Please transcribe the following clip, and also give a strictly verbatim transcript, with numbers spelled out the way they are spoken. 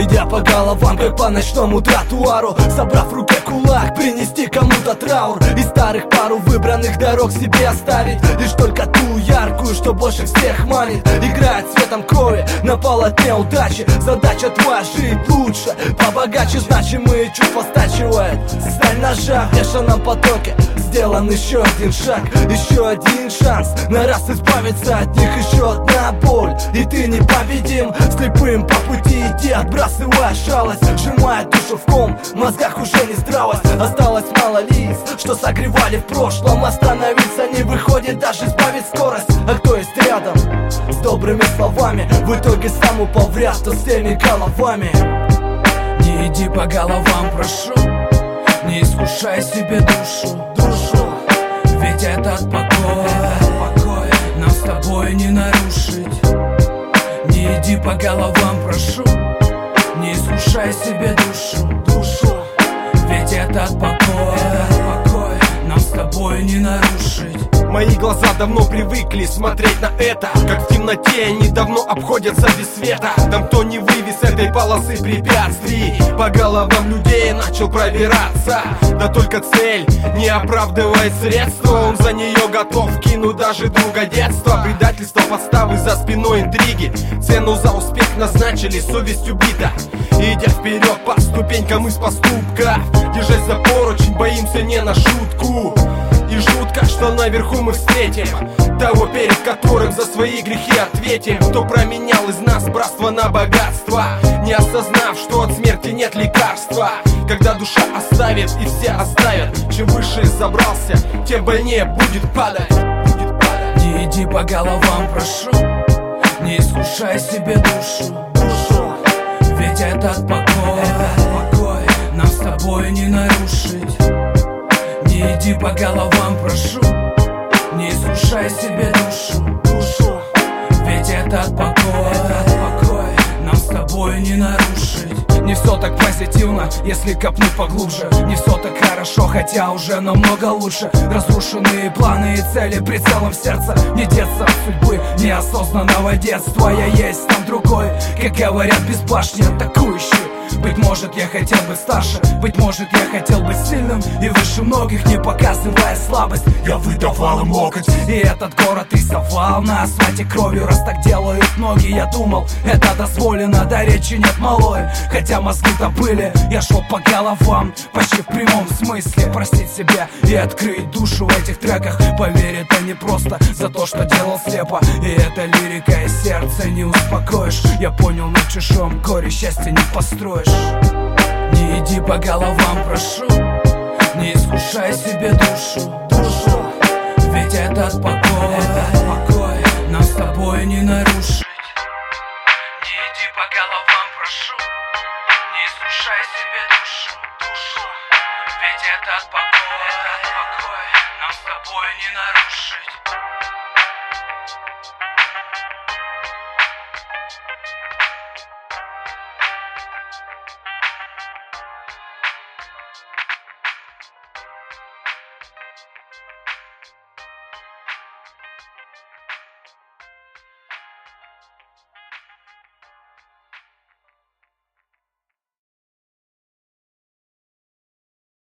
Идя по головам, как по ночному тротуару, собрав в руке кулак, принести кому-то траур. Из старых пару выбранных дорог себе оставить лишь только ту яркую, что больше всех манит. Играет цветом крови на полотне удачи. Задача твоя жить лучше, побогаче. Значимые чувства стачивает сталь ножа в бешеном потоке. Сделан еще один шаг, еще один шанс на раз избавиться от них. Еще одна боль, и ты непобедим. Слепым по пути иди, отбрасывая шалость, сжимая душу в ком, в мозгах уже не здравость. Осталось мало лиц, что согревали в прошлом. Остановиться не выходит, даже сбавить скорость. А кто есть рядом с добрыми словами, в итоге сам упал в ряд, то с теми головами. Не иди по головам, прошу, не искушай себе душу, душу. Ведь этот покой, покой нам с тобой не нарушить. Не иди по головам, прошу, не искушай себе душу, душу. Ведь этот покой, покой нам с тобой не нарушить. Мои глаза давно привыкли смотреть на это, как в темноте они давно обходятся без света. Там кто не вывез этой полосы препятствий, по головам людей начал пробираться. Да только цель не оправдывает средства, он за нее готов кинуть даже друга детства. Предательство, подставы за спиной, интриги, цену за успех назначили, совесть убита. Идя вперед по ступенькам из поступка, держась за поручень, боимся не на шутку. И жутко, что наверху мы встретим того, перед которым за свои грехи ответим. Кто променял из нас братство на богатство, не осознав, что от смерти нет лекарства. Когда душа оставит и все оставят, чем выше забрался, тем больнее будет падать, будет падать. Не иди по головам, прошу, не искушай себе душу, душу. Ведь этот покой, этот покой нам с тобой не нарушить. Не иди по головам, прошу, не искушай себе душу, душу. Ведь этот покой, этот покой нам с тобой не нарушить. Не все так позитивно, если копнуть поглубже. Не все так хорошо, хотя уже намного лучше. Разрушенные планы и цели прицелом сердца. Не деться от судьбы неосознанного детства. Я есть там другой, как говорят, без башни атакующий. Быть может, я хотел быть старше, быть может, я хотел быть сильным и выше многих, не показывая слабость. Я выдавал им локоть, и этот город рисовал на асфальте кровью. Раз так делают многие, я думал, это дозволено, да речи нет малой. Хотя мозги-то были, я шел по головам, почти в прямом смысле. Простить себя и открыть душу в этих треках. Поверь, это не просто за то, что делал слепо. И это лирика, и сердце не успокоишь. Я понял, на чужом горе счастья не построишь. Не иди по головам, прошу, не искушай себе душу, душу. Ведь этот покой, этот покой нам с тобой не нарушить. Не иди по головам, прошу, не искушай себе душу, душу. Ведь этот покой, этот покой нам с тобой не нарушить.